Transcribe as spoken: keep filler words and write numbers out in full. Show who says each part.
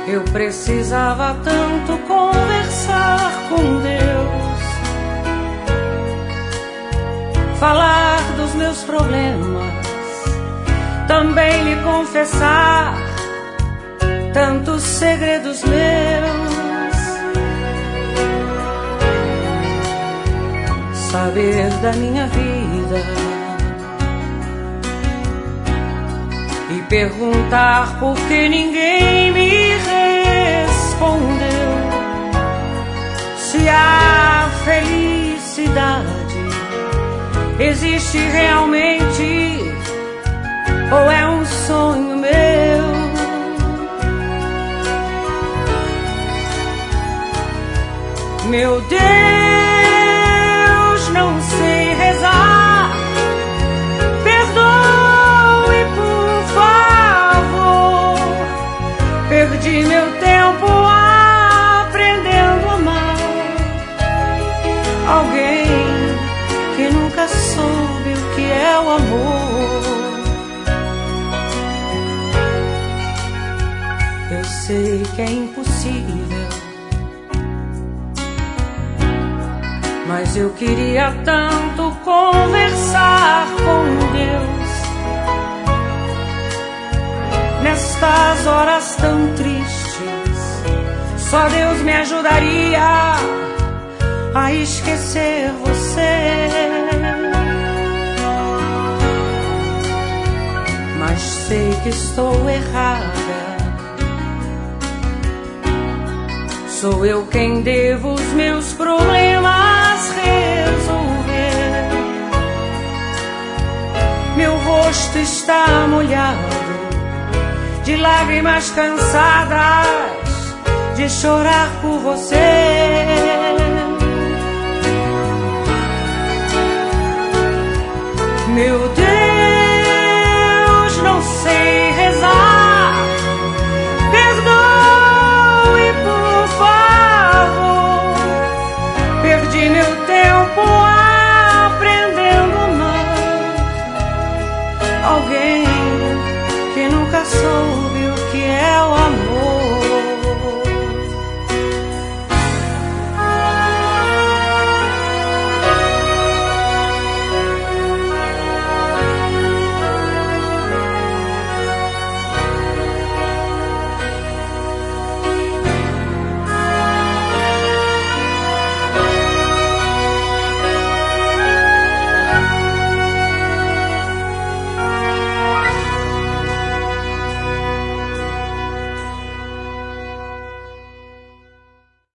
Speaker 1: Eu precisava tanto conversar com Deus, falar dos meus problemas, também lhe confessar tantos segredos meus, saber da minha vida e perguntar por que ninguém me respondeu. Se a felicidade existe realmente ou é um sonho meu? Meu Deus, não sei rezar, perdoe por favor. Perdi meu tempo aprendendo a amar alguém que nunca soube o que é o amor. Eu sei que é impossível, mas eu queria tanto conversar com Deus nestas horas tão tristes. Só Deus me ajudaria a esquecer você. Mas sei que estou errada. Sou eu quem devo os meus problemas resolver. Meu rosto está molhado de lágrimas cansadas de chorar por você. Meu Deus, não sei rezar, perdoe por favor. Perdi meu tempo aprendendo a amar alguém que nunca soube o que é o amor.